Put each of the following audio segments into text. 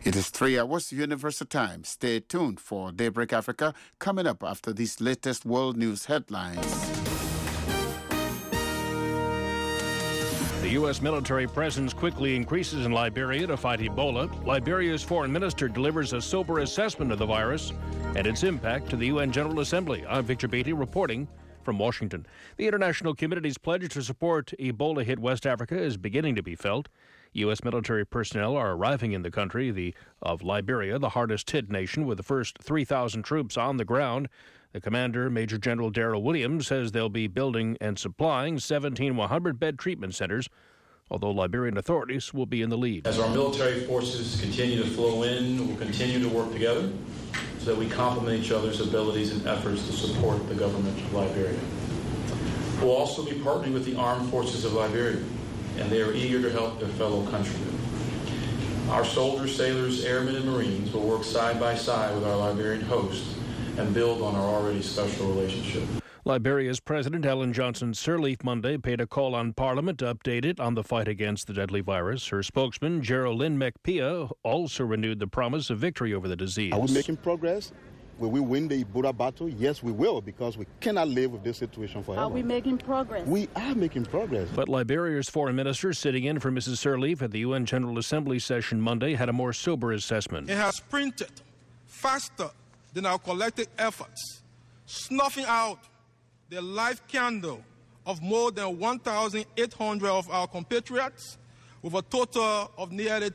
It is 3 hours Universal Time. Stay tuned for Daybreak Africa coming up after these latest world news headlines. The U.S. military presence quickly increases in Liberia to fight Ebola. Liberia's foreign minister delivers a sober assessment of the virus and its impact to the UN General Assembly. I'm Victor Beatty reporting from Washington. The international community's pledge to support Ebola-hit West Africa is beginning to be felt. U.S. military personnel are arriving in the country of Liberia, the hardest-hit nation, with the first 3,000 troops on the ground. The commander, Major General Darrell Williams, says they'll be building and supplying 17 100-bed treatment centers, although Liberian authorities will be in the lead. As our military forces continue to flow in, we'll continue to work together so that we complement each other's abilities and efforts to support the government of Liberia. We'll also be partnering with the armed forces of Liberia, and they are eager to help their fellow countrymen. Our soldiers, sailors, airmen, and Marines will work side by side with our Liberian hosts and build on our already special relationship. Liberia's President Ellen Johnson Sirleaf Monday paid a call on Parliament to update it on the fight against the deadly virus. Her spokesman, Geraldine McPia, also renewed the promise of victory over the disease. Are we making progress? Will we win the Ebola battle? Yes, we will, because we cannot live with this situation forever. Are we making progress? We are making progress. But Liberia's foreign minister, sitting in for Mrs. Sirleaf at the UN General Assembly session Monday, had a more sober assessment. It has sprinted faster than our collective efforts, snuffing out the life candle of more than 1,800 of our compatriots, with a total of nearly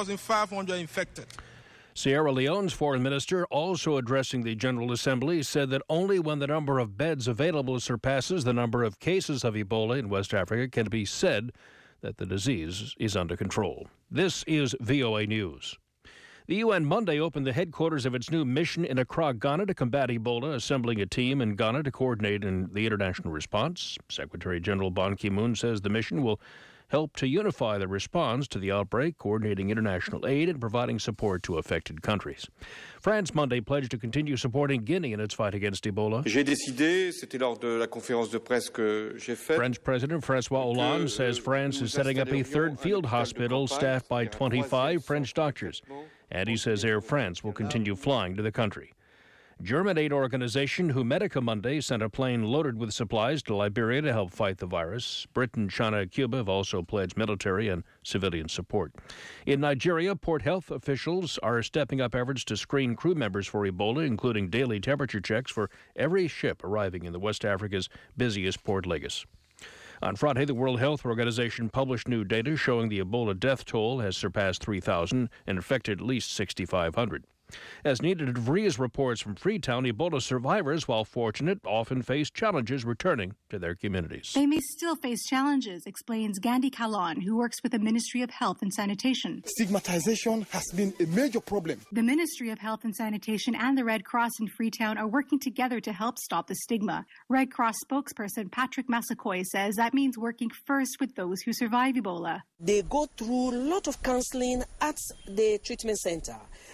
3,500 infected. Sierra Leone's foreign minister, also addressing the General Assembly, said that only when the number of beds available surpasses the number of cases of Ebola in West Africa can it be said that the disease is under control. This is VOA News. The UN Monday opened the headquarters of its new mission in Accra, Ghana, to combat Ebola, assembling a team in Ghana to coordinate the international response. Secretary General Ban Ki-moon says the mission will help to unify the response to the outbreak, coordinating international aid and providing support to affected countries. France Monday pledged to continue supporting Guinea in its fight against Ebola. J'ai décidé, c'était lors de la conférence de presse que j'ai faite. French President François Hollande says France is setting up a third field hospital staffed by 25 French doctors, and he says Air France will continue flying to the country. German aid organization Humedica Monday sent a plane loaded with supplies to Liberia to help fight the virus. Britain, China, and Cuba have also pledged military and civilian support. In Nigeria, port health officials are stepping up efforts to screen crew members for Ebola, including daily temperature checks for every ship arriving in the West Africa's busiest port, Lagos. On Friday, the World Health Organization published new data showing the Ebola death toll has surpassed 3,000 and infected at least 6,500. As Nina DeVries reports from Freetown, Ebola survivors, while fortunate, often face challenges returning to their communities. They may still face challenges, explains Gandhi Kalan, who works with the Ministry of Health and Sanitation. Stigmatization has been a major problem. The Ministry of Health and Sanitation and the Red Cross in Freetown are working together to help stop the stigma. Red Cross spokesperson Patrick Massakoy says that means working first with those who survive Ebola. They go through a lot of counseling at the treatment center.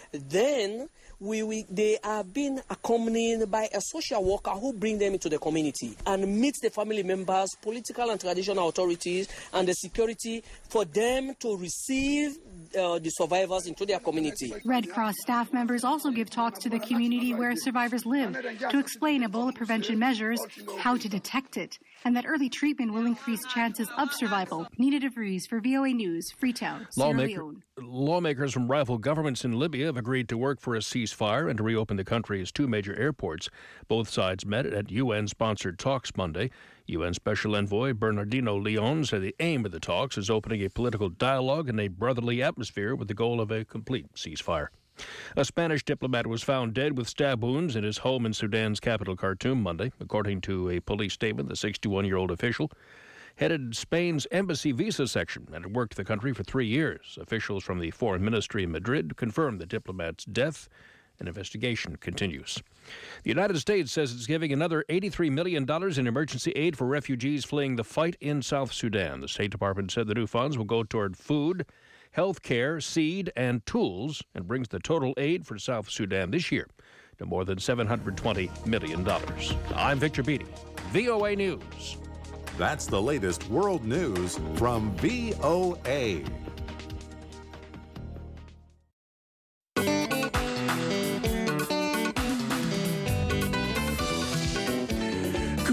Then they are being accompanied by a social worker who bring them into the community and meet the family members, political and traditional authorities, and the security for them to receive the survivors into their community. Red Cross staff members also give talks to the community where survivors live to explain Ebola prevention measures, how to detect it, and that early treatment will increase chances of survival. Nina DeVries for VOA News, Freetown, Sierra Leone. Lawmakers from rival governments in Libya have agreed to work for a ceasefire and to reopen the country's two major airports. Both sides met at UN-sponsored talks Monday. UN Special Envoy Bernardino Leon said the aim of the talks is opening a political dialogue in a brotherly atmosphere with the goal of a complete ceasefire. A Spanish diplomat was found dead with stab wounds in his home in Sudan's capital, Khartoum, Monday. According to a police statement, the 61-year-old official headed Spain's embassy visa section and had worked the country for 3 years. Officials from the foreign ministry in Madrid confirmed the diplomat's death. An investigation continues. The United States says it's giving another $83 million in emergency aid for refugees fleeing the fight in South Sudan. The State Department said the new funds will go toward food, health care, seed, and tools, and brings the total aid for South Sudan this year to more than $720 million. I'm Victor Beatty, VOA News. That's the latest world news from VOA.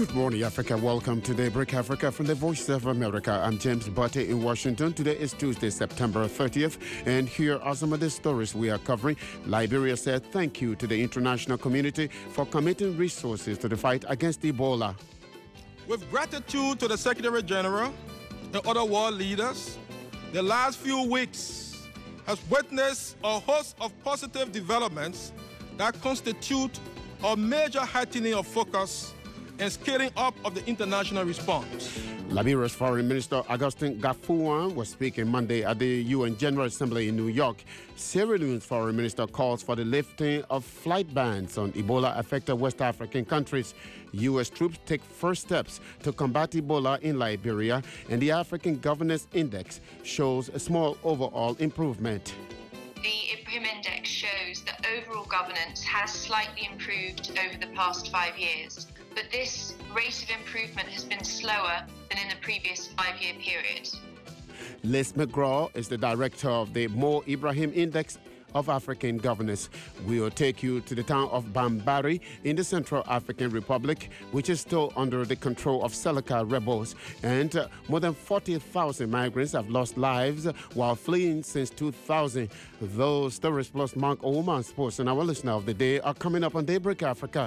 Good morning, Africa. Welcome to Daybreak Africa from the Voice of America. I'm James Butte in Washington. Today is Tuesday, September 30th, and here are some of the stories we are covering. Liberia said thank you to the international community for committing resources to the fight against Ebola. With gratitude to the Secretary General and other world leaders, the last few weeks has witnessed a host of positive developments that constitute a major heightening of focus and scaling up of the international response. Liberia's Foreign Minister Augustin Gafuan was speaking Monday at the UN General Assembly in New York. Sierra Leone's Foreign Minister calls for the lifting of flight bans on Ebola-affected West African countries. U.S. troops take first steps to combat Ebola in Liberia, and the African Governance Index shows a small overall improvement. The IPRIM index shows that overall governance has slightly improved over the past 5 years, but this rate of improvement has been slower than in the previous 5-year period. Liz McGraw is the director of the Mo Ibrahim Index of African Governance. We will take you to the town of Bambari in the Central African Republic, which is still under the control of Seleka rebels. And more than 40,000 migrants have lost lives while fleeing since 2000. Those stories plus Mark Oman Sports and our listener of the day are coming up on Daybreak Africa.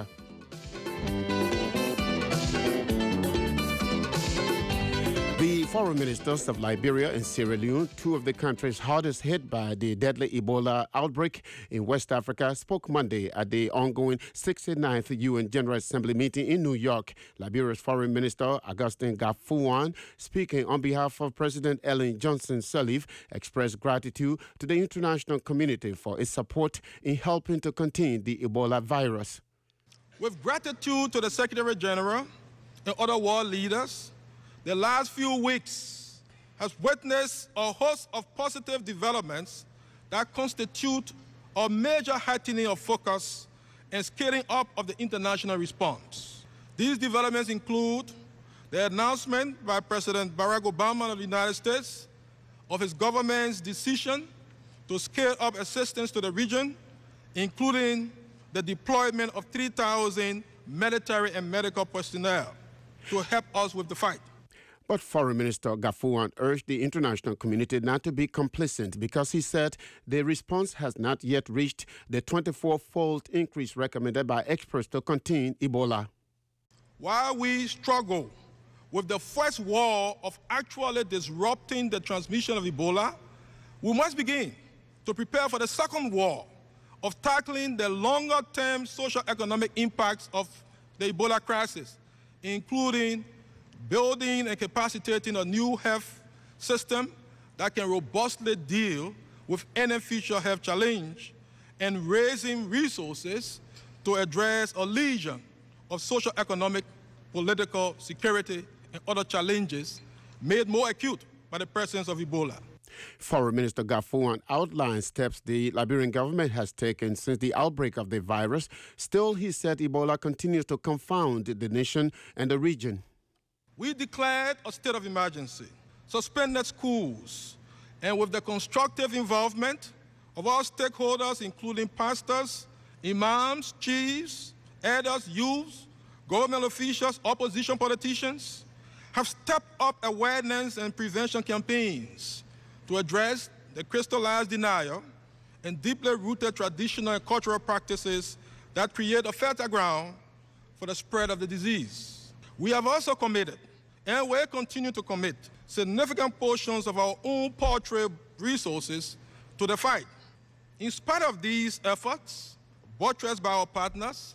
The foreign ministers of Liberia and Sierra Leone, two of the countries hardest hit by the deadly Ebola outbreak in West Africa, spoke Monday at the ongoing 69th UN General Assembly meeting in New York. Liberia's Foreign Minister Augustin Gafuan, speaking on behalf of President Ellen Johnson Sirleaf, expressed gratitude to the international community for its support in helping to contain the Ebola virus. With gratitude to the Secretary General and other world leaders, the last few weeks has witnessed a host of positive developments that constitute a major heightening of focus and scaling up of the international response. These developments include the announcement by President Barack Obama of the United States of his government's decision to scale up assistance to the region, including the deployment of 3,000 military and medical personnel to help us with the fight. But Foreign Minister Gafuan urged the international community not to be complacent because he said the response has not yet reached the 24-fold increase recommended by experts to contain Ebola. While we struggle with the first war of actually disrupting the transmission of Ebola, we must begin to prepare for the second war of tackling the longer-term socio-economic impacts of the Ebola crisis, including building and capacitating a new health system that can robustly deal with any future health challenge, and raising resources to address a legion of socio-economic, political, security, and other challenges made more acute by the presence of Ebola. Foreign Minister Gafuan outlined steps the Liberian government has taken since the outbreak of the virus. Still, he said Ebola continues to confound the nation and the region. We declared a state of emergency, suspended schools, and with the constructive involvement of all stakeholders, including pastors, imams, chiefs, elders, youths, government officials, opposition politicians, have stepped up awareness and prevention campaigns to address the crystallized denial and deeply rooted traditional and cultural practices that create a fertile ground for the spread of the disease. We have also committed, and will continue to commit, significant portions of our own paltry resources to the fight. In spite of these efforts, buttressed by our partners,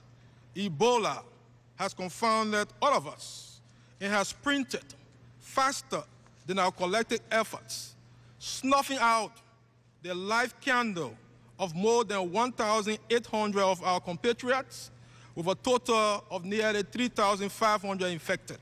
Ebola has confounded all of us and has sprinted faster than our collective efforts, snuffing out the life candle of more than 1,800 of our compatriots, with a total of nearly 3,500 infected.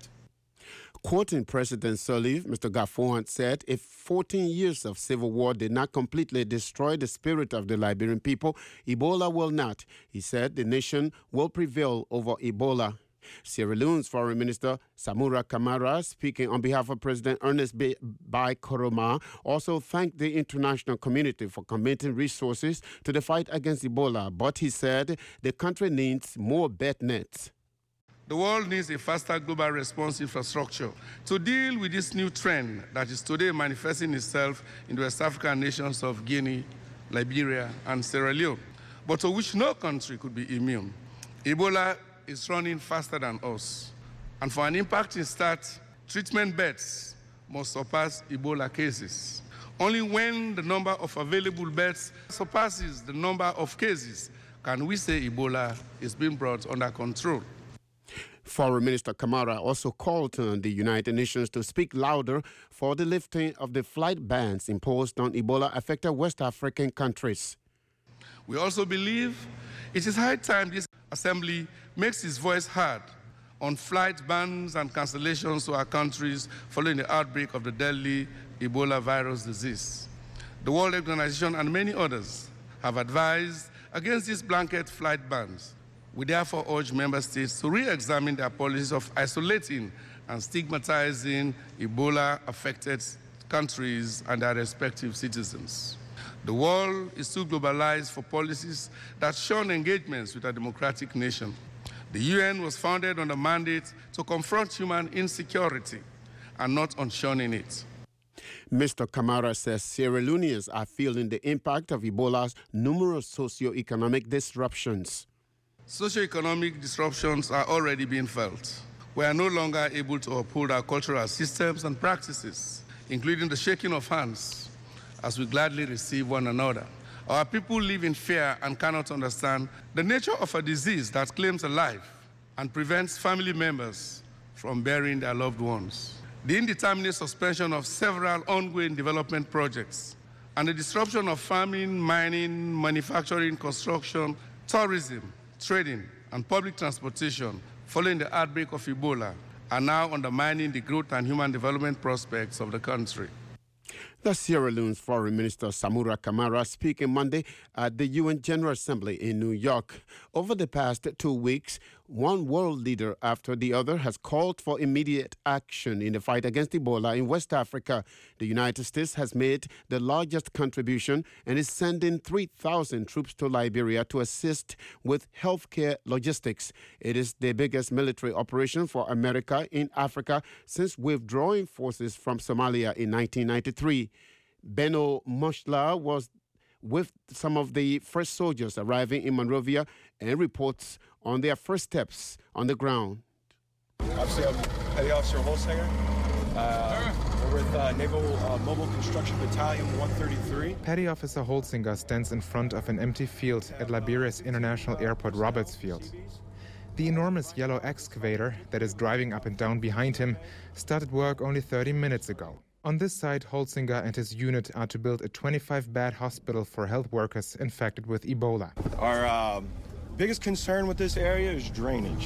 Quoting President Sirleaf, Mr. Gafuan said if 14 years of civil war did not completely destroy the spirit of the Liberian people, Ebola will not. He said the nation will prevail over Ebola. Sierra Leone's Foreign Minister Samura Kamara, speaking on behalf of President Ernest Bai Koroma, also thanked the international community for committing resources to the fight against Ebola, but he said the country needs more bed nets. The world needs a faster global response infrastructure to deal with this new trend that is today manifesting itself in the West African nations of Guinea, Liberia, and Sierra Leone, but to which no country could be immune. Ebola is running faster than us, and for an impacting start, treatment beds must surpass Ebola cases. Only when the number of available beds surpasses the number of cases can we say Ebola is being brought under control. Foreign Minister Kamara also called on the United Nations to speak louder for the lifting of the flight bans imposed on Ebola-affected West African countries. We also believe it is high time this Assembly makes its voice heard on flight bans and cancellations to our countries following the outbreak of the deadly Ebola virus disease. The World Health Organization and many others have advised against these blanket flight bans. We therefore urge member states to re-examine their policies of isolating and stigmatizing Ebola-affected countries and their respective citizens. The world is too globalized for policies that shun engagements with a democratic nation. The UN was founded on a mandate to confront human insecurity and not on shunning it. Mr. Kamara says Sierra Leoneans are feeling the impact of Ebola's numerous socio-economic disruptions. Socioeconomic disruptions are already being felt. We are no longer able to uphold our cultural systems and practices, including the shaking of hands, as we gladly receive one another. Our people live in fear and cannot understand the nature of a disease that claims a life and prevents family members from burying their loved ones. The indeterminate suspension of several ongoing development projects and the disruption of farming, mining, manufacturing, construction, tourism, trading, and public transportation following the outbreak of Ebola are now undermining the growth and human development prospects of the country. The Sierra Leone's Foreign Minister Samura Kamara speaking Monday at the UN General Assembly in New York. Over the past 2 weeks, one world leader after the other has called for immediate action in the fight against Ebola in West Africa. The United States has made the largest contribution and is sending 3,000 troops to Liberia to assist with healthcare logistics. It is the biggest military operation for America in Africa since withdrawing forces from Somalia in 1993. Benno Moshla was with some of the first soldiers arriving in Monrovia and reports on their first steps on the ground. Obviously, I'm Petty Officer Holsinger. We're with Naval Mobile Construction Battalion 133. Petty Officer Holsinger stands in front of an empty field at Liberia's International Airport Roberts Field. The enormous yellow excavator that is driving up and down behind him started work only 30 minutes ago. On this site, Holsinger and his unit are to build a 25-bed hospital for health workers infected with Ebola. Our biggest concern with this area is drainage.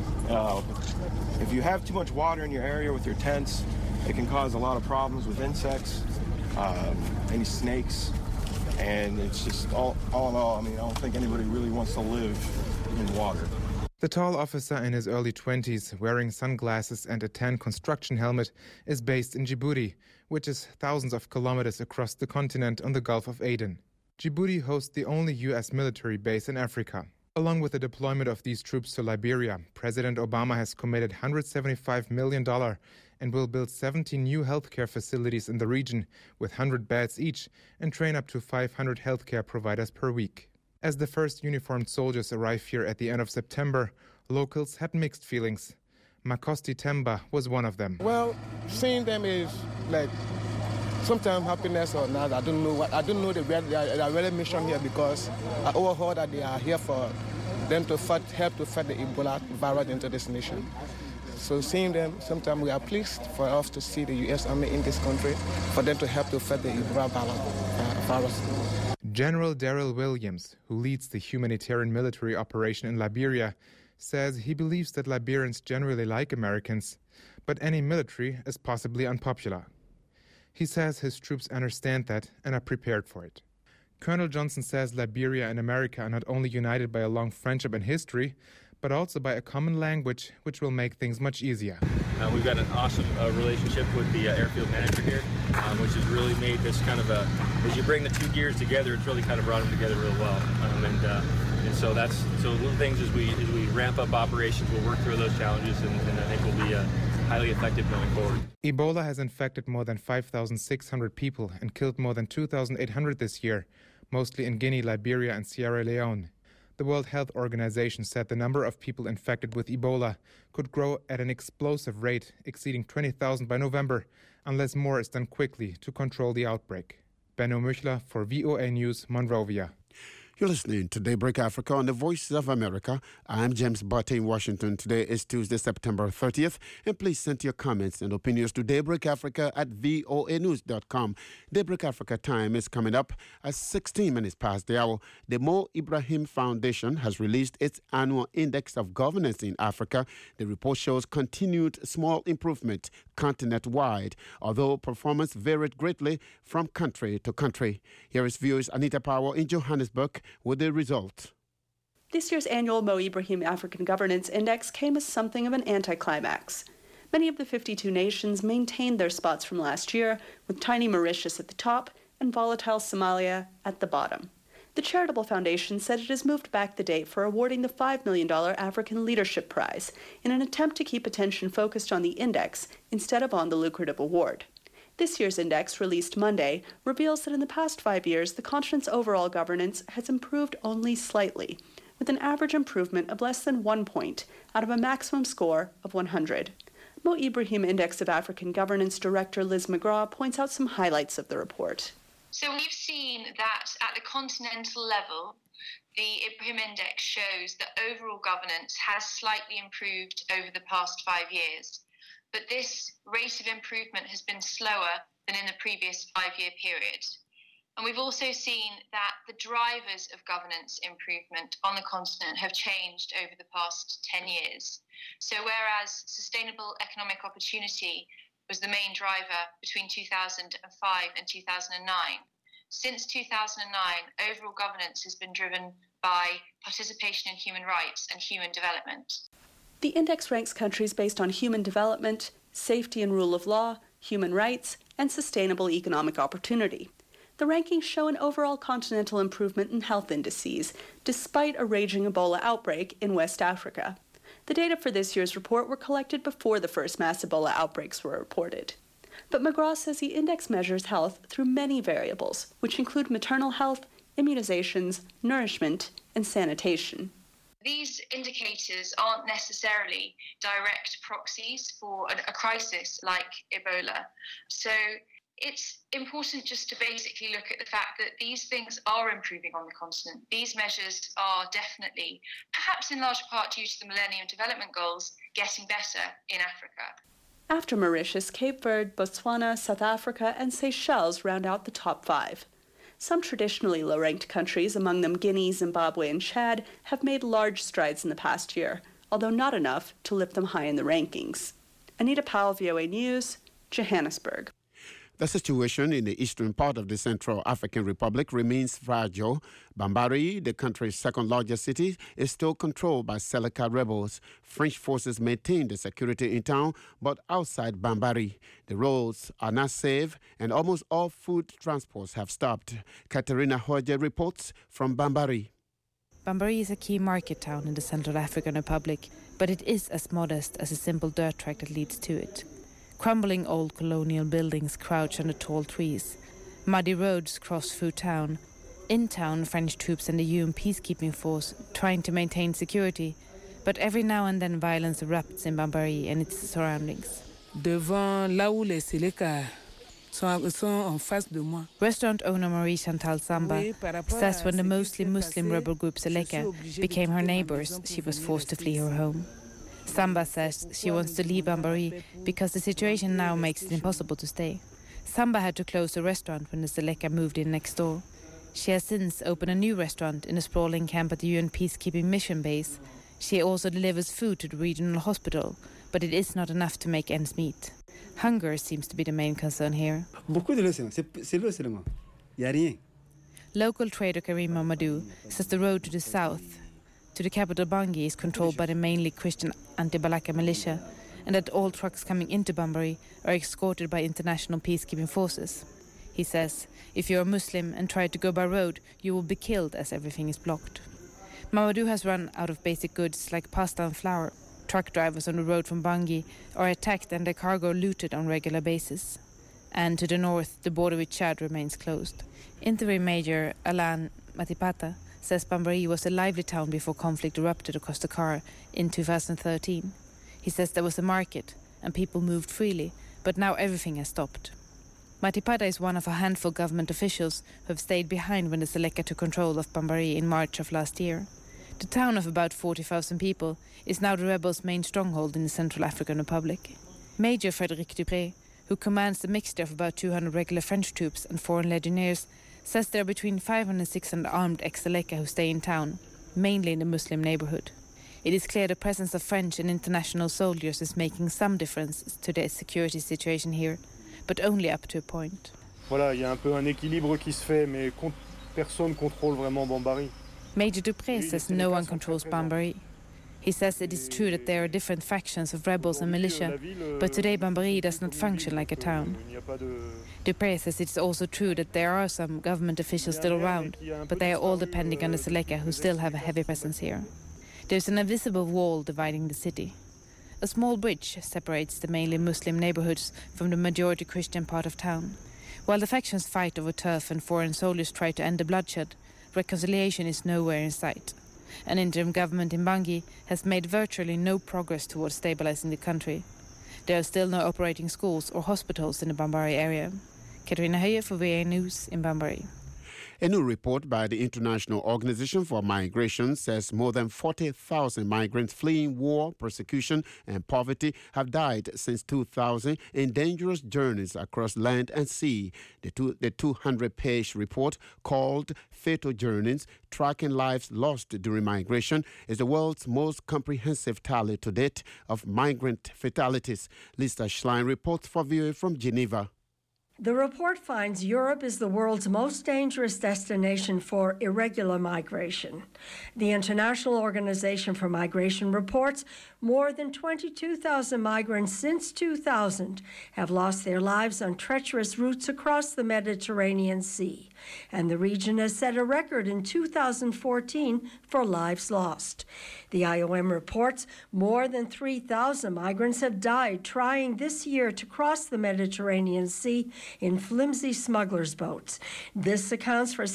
If you have too much water in your area with your tents, it can cause a lot of problems with insects, any snakes, and it's just all in all, I mean, I don't think anybody really wants to live in water. The tall officer in his early 20s, wearing sunglasses and a tan construction helmet, is based in Djibouti, which is thousands of kilometers across the continent on the Gulf of Aden. Djibouti hosts the only U.S. military base in Africa. Along with the deployment of these troops to Liberia, President Obama has committed $175 million and will build 17 new healthcare facilities in the region with 100 beds each and train up to 500 healthcare providers per week. As the first uniformed soldiers arrive here at the end of September, locals had mixed feelings. Makosti Temba was one of them. Well, seeing them is like sometimes happiness or not. I don't know the real mission here because I overheard that they are here for them to help to fight the Ebola virus into this nation. So seeing them, sometimes we are pleased for us to see the U.S. Army in this country, for them to help to fight the Ebola virus. General Daryl Williams, who leads the humanitarian military operation in Liberia, says he believes that Liberians generally like Americans, but any military is possibly unpopular. He says his troops understand that and are prepared for it. Colonel Johnson says Liberia and America are not only united by a long friendship and history, but also by a common language, which will make things much easier. We've got an awesome relationship with the airfield manager here, which has really made this kind of as you bring the two gears together, it's really kind of brought them together real well. And so little things as we ramp up operations, we'll work through those challenges, and I think we'll be highly effective going forward. Ebola has infected more than 5,600 people and killed more than 2,800 this year, mostly in Guinea, Liberia and Sierra Leone. The World Health Organization said the number of people infected with Ebola could grow at an explosive rate, exceeding 20,000 by November, unless more is done quickly to control the outbreak. Benno Muchler for VOA News, Monrovia. You're listening to Daybreak Africa on the Voice of America. I'm James Barty in Washington. Today is Tuesday, September 30th. And please send your comments and opinions to daybreakafrica@voanews.com. Daybreak Africa time is coming up at 16 minutes past the hour. The Mo Ibrahim Foundation has released its annual Index of Governance in Africa. The report shows continued small improvement continent-wide, although performance varied greatly from country to country. Here is VOA's Anita Powell in Johannesburg with the result. This year's annual Mo Ibrahim African Governance Index came as something of an anticlimax. Many of the 52 nations maintained their spots from last year, with tiny Mauritius at the top and volatile Somalia at the bottom. The charitable foundation said it has moved back the date for awarding the $5 million African Leadership Prize in an attempt to keep attention focused on the index instead of on the lucrative award. This year's index, released Monday, reveals that in the past 5 years, the continent's overall governance has improved only slightly, with an average improvement of less than 1 point out of a maximum score of 100. Mo Ibrahim Index of African Governance Director Liz McGraw points out some highlights of the report. So we've seen that at the continental level, the Ibrahim Index shows that overall governance has slightly improved over the past 5 years. But this rate of improvement has been slower than in the previous 5-year period. And we've also seen that the drivers of governance improvement on the continent have changed over the past 10 years. So whereas sustainable economic opportunity was the main driver between 2005 and 2009, since 2009, overall governance has been driven by participation in human rights and human development. The index ranks countries based on human development, safety and rule of law, human rights, and sustainable economic opportunity. The rankings show an overall continental improvement in health indices, despite a raging Ebola outbreak in West Africa. The data for this year's report were collected before the first mass Ebola outbreaks were reported. But McGraw says the index measures health through many variables, which include maternal health, immunizations, nourishment, and sanitation. These indicators aren't necessarily direct proxies for a crisis like Ebola. So it's important just to basically look at the fact that these things are improving on the continent. These measures are definitely, perhaps in large part due to the Millennium Development Goals, getting better in Africa. After Mauritius, Cape Verde, Botswana, South Africa, and Seychelles round out the top 5. Some traditionally low-ranked countries, among them Guinea, Zimbabwe, and Chad, have made large strides in the past year, although not enough to lift them high in the rankings. Anita Powell, VOA News, Johannesburg. The situation in the eastern part of the Central African Republic remains fragile. Bambari, the country's second-largest city, is still controlled by Seleka rebels. French forces maintain the security in town, but outside Bambari, the roads are not safe and almost all food transports have stopped. Katerina Hoje reports from Bambari. Bambari is a key market town in the Central African Republic, but it is as modest as a simple dirt track that leads to it. Crumbling old colonial buildings crouch under tall trees. Muddy roads cross through town. In town, French troops and the UN peacekeeping force trying to maintain security, but every now and then violence erupts in Bambari and its surroundings. Devant là où les Seleka sont en face de moi. Restaurant owner Marie Chantal Samba says when the mostly Muslim rebel group Seleka became her neighbors, she was forced to flee her home. Samba says she wants to leave Bambari because the situation now makes it impossible to stay. Samba had to close the restaurant when the Seleka moved in next door. She has since opened a new restaurant in a sprawling camp at the UN peacekeeping mission base. She also delivers food to the regional hospital, but it is not enough to make ends meet. Hunger seems to be the main concern here. Local trader Karim Mamadou says the road to the south, to the capital Bangui, is controlled by the mainly Christian anti-Balaka militia, and that all trucks coming into Bambari are escorted by international peacekeeping forces. He says, if you're a Muslim and try to go by road, you will be killed as everything is blocked. Mamadou has run out of basic goods like pasta and flour. Truck drivers on the road from Bangui are attacked and their cargo looted on regular basis. And to the north, the border with Chad remains closed. Interim Major Alain Matipata says Bambari was a lively town before conflict erupted across the Dakar in 2013. He says there was a market and people moved freely, but now everything has stopped. Matipata is one of a handful of government officials who have stayed behind when the Seleka took control of Bambari in March of last year. The town of about 40,000 people is now the rebels' main stronghold in the Central African Republic. Major Frédéric Dupré, who commands a mixture of about 200 regular French troops and foreign legionnaires, says there are between 500 and 600 armed ex-Seleka who stay in town, mainly in the Muslim neighborhood. It is clear the presence of French and international soldiers is making some difference to the security situation here, but only up to a point. Voilà, il y a un peu un équilibre qui se fait, mais personne contrôle vraiment Bambari. Major Dupré says no one controls Bambari. He says it is true that there are different factions of rebels and militia, but today Bambari does not function like a town. Dupré says it's also true that there are some government officials still around, but they are all depending on the Seleka, who still have a heavy presence here. There's an invisible wall dividing the city. A small bridge separates the mainly Muslim neighborhoods from the majority Christian part of town. While the factions fight over turf and foreign soldiers try to end the bloodshed, reconciliation is nowhere in sight. An interim government in Bangui has made virtually no progress towards stabilizing the country. There are still no operating schools or hospitals in the Bambari area. Katarina Höjer for VOA News in Bambari. A new report by the International Organization for Migration says more than 40,000 migrants fleeing war, persecution and poverty have died since 2000 in dangerous journeys across land and sea. The 200-page report called Fatal Journeys, Tracking Lives Lost During Migration is the world's most comprehensive tally to date of migrant fatalities. Lisa Schlein reports for VOA from Geneva. The report finds Europe is the world's most dangerous destination for irregular migration. The International Organization for Migration reports more than 22,000 migrants since 2000 have lost their lives on treacherous routes across the Mediterranean Sea, and the region has set a record in 2014 for lives lost. The IOM reports more than 3,000 migrants have died trying this year to cross the Mediterranean Sea in flimsy smugglers' boats. This accounts for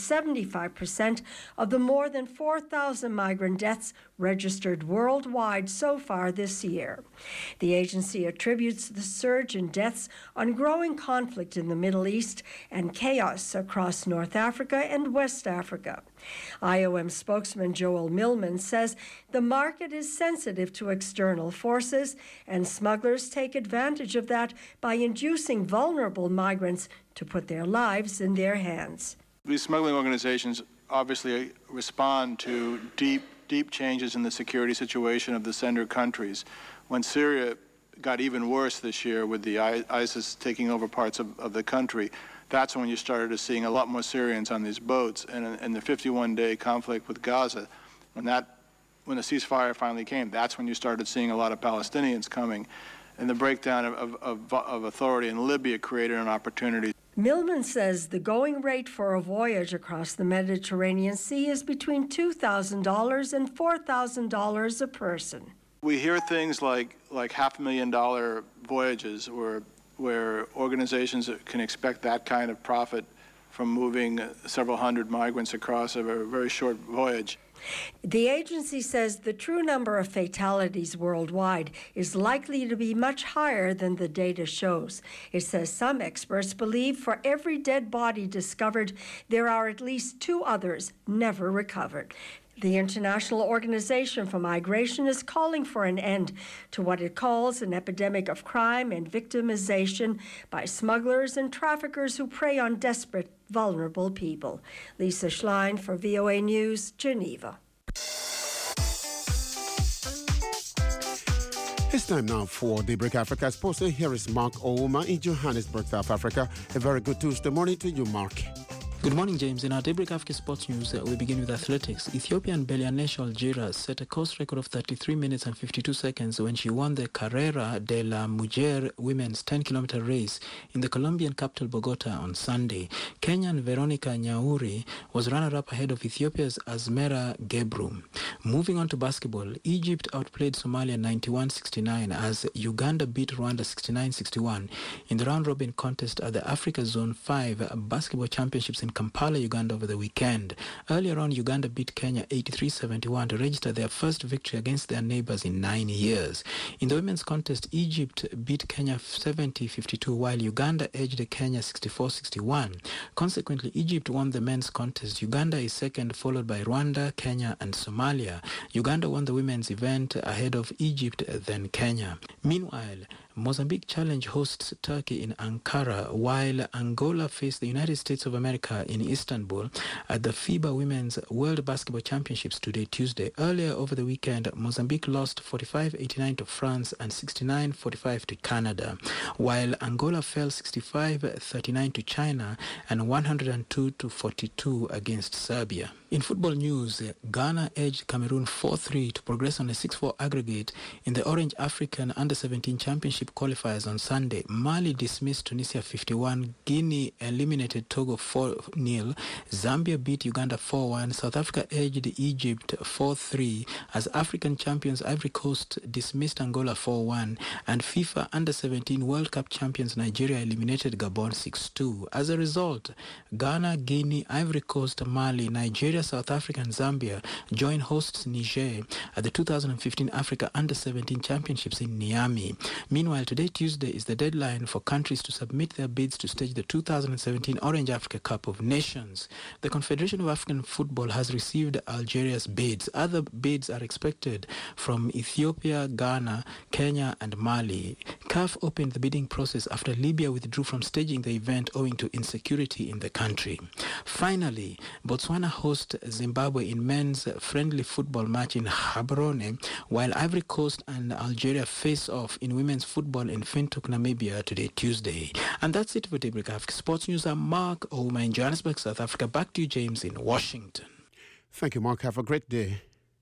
75% of the more than 4,000 migrant deaths registered worldwide so far this year. The agency attributes the surge in deaths on growing conflict in the Middle East and chaos across North Africa and West Africa. IOM spokesman Joel Millman says the market is sensitive to external forces, and smugglers take advantage of that by inducing vulnerable migrants to put their lives in their hands. These smuggling organizations obviously respond to deep changes in the security situation of the sender countries. When Syria got even worse this year with the ISIS taking over parts of the country, that's when you started to seeing a lot more Syrians on these boats. And in the 51-day conflict with Gaza, when the ceasefire finally came, that's when you started seeing a lot of Palestinians coming. And the breakdown of authority in Libya created an opportunity. Millman says the going rate for a voyage across the Mediterranean Sea is between $2,000 and $4,000 a person. We hear things like $500,000 voyages where organizations can expect that kind of profit from moving several hundred migrants across a very short voyage. The agency says the true number of fatalities worldwide is likely to be much higher than the data shows. It says some experts believe for every dead body discovered, there are at least 2 others never recovered. The International Organization for Migration is calling for an end to what it calls an epidemic of crime and victimization by smugglers and traffickers who prey on desperate, vulnerable people. Lisa Schlein for VOA News, Geneva. It's time now for Daybreak Africa Sports. Here is Mark Ouma in Johannesburg, South Africa. A very good Tuesday morning to you, Mark. Good morning, James. In our Daybreak Africa Sports News, we begin with athletics. Ethiopian Belianesh Algira set a course record of 33 minutes and 52 seconds when she won the Carrera de la Mujer women's 10-kilometer race in the Colombian capital Bogota on Sunday. Kenyan Veronica Nyauri was runner-up ahead of Ethiopia's Asmera Gebru. Moving on to basketball, Egypt outplayed Somalia 91-69 as Uganda beat Rwanda 69-61 in the round-robin contest at the Africa Zone 5 Basketball Championships in Kampala, Uganda over the weekend. Earlier on, Uganda beat Kenya 83-71 to register their first victory against their neighbors in 9 years. In the women's contest, Egypt beat Kenya 70-52 while Uganda edged Kenya 64-61. Consequently, Egypt won the men's contest. Uganda is second, followed by Rwanda, Kenya and Somalia. Uganda won the women's event ahead of Egypt, then Kenya. Meanwhile, Mozambique Challenge hosts Turkey in Ankara, while Angola face the United States of America in Istanbul at the FIBA Women's World Basketball Championships today, Tuesday. Earlier over the weekend, Mozambique lost 45-89 to France and 69-45 to Canada, while Angola fell 65-39 to China and 102-42 against Serbia. In football news, Ghana edged Cameroon 4-3 to progress on a 6-4 aggregate in the Orange African Under-17 Championship qualifiers on Sunday. Mali dismissed Tunisia 51, Guinea eliminated Togo 4-0, Zambia beat Uganda 4-1, South Africa edged Egypt 4-3 as African champions Ivory Coast dismissed Angola 4-1, and FIFA Under-17 World Cup champions Nigeria eliminated Gabon 6-2. As a result, Ghana, Guinea, Ivory Coast, Mali, Nigeria, South Africa and Zambia join hosts Niger at the 2015 Africa Under-17 Championships in Niamey. Meanwhile, today, Tuesday, is the deadline for countries to submit their bids to stage the 2017 Orange Africa Cup of Nations. The Confederation of African Football has received Algeria's bids. Other bids are expected from Ethiopia, Ghana, Kenya and Mali. CAF opened the bidding process after Libya withdrew from staging the event owing to insecurity in the country. Finally, Botswana hosts Zimbabwe in men's friendly football match in Gaborone, while Ivory Coast and Algeria face off in women's football in Windhoek, Namibia today, Tuesday. And that's it for Daybreak Africa Sports News. I'm Mark Ouma in Johannesburg, South Africa. Back to you, James, in Washington. Thank you, Mark. Have a great day.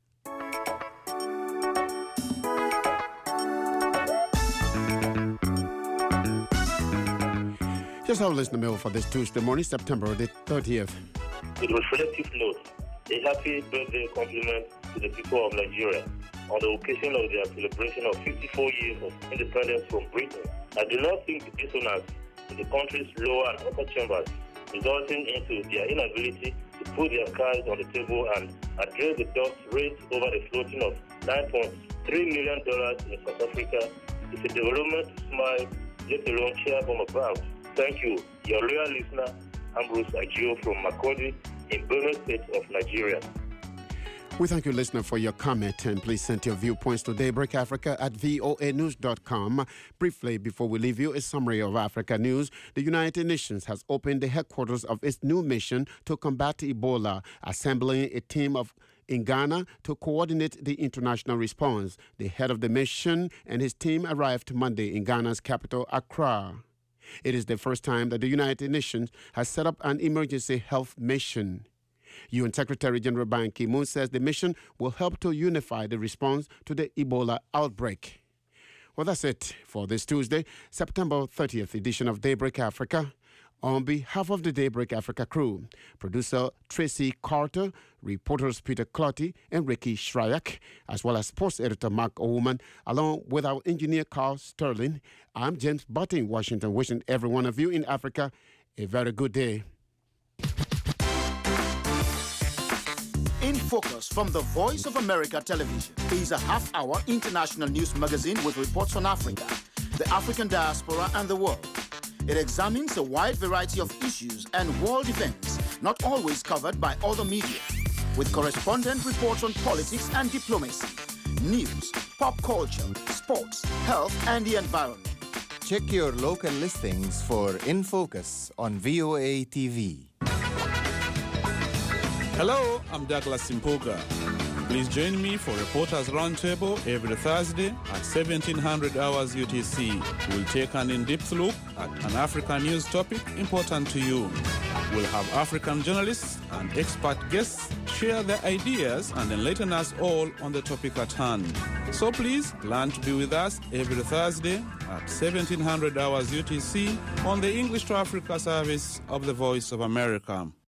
Here's our listener mail for this Tuesday morning, September the 30th. With reflective note, a happy birthday compliment to the people of Nigeria on the occasion of their celebration of 54 years of independence from Britain. I do not think the dissonance in the country's lower and upper chambers, resulting into their inability to put their cards on the table and address the dust raised over the floating of $9.3 million in South Africa, is a development to smile, let alone cheer from above. Thank you, your loyal listener, Ambrose Agio from Makurdi in Benue State of Nigeria. We thank you, listener, for your comment, and please send your viewpoints to Daybreak Africa at voanews.com. Briefly, before we leave you, a summary of Africa news. The United Nations has opened the headquarters of its new mission to combat Ebola, assembling a team in Ghana to coordinate the international response. The head of the mission and his team arrived Monday in Ghana's capital, Accra. It is the first time that the United Nations has set up an emergency health mission. UN Secretary General Ban Ki-moon says the mission will help to unify the response to the Ebola outbreak. Well, that's it for this Tuesday, September 30th edition of Daybreak Africa. On behalf of the Daybreak Africa crew, producer Tracy Carter, reporters Peter Clotty and Ricky Shryak, as well as sports editor Mark Oman, along with our engineer Carl Sterling, I'm James Button in Washington, wishing every one of you in Africa a very good day. In Focus from the Voice of America Television is a half-hour international news magazine with reports on Africa, the African diaspora, and the world. It examines a wide variety of issues and world events not always covered by other media, with correspondent reports on politics and diplomacy, news, pop culture, sports, health, and the environment. Check your local listings for In Focus on VOA TV. Hello, I'm Douglas Simpuga. Please join me for Reporters Roundtable every Thursday at 1700 hours UTC. We'll take an in-depth look at an African news topic important to you. We'll have African journalists and expert guests share their ideas and enlighten us all on the topic at hand. So please plan to be with us every Thursday at 1700 hours UTC on the English to Africa service of the Voice of America.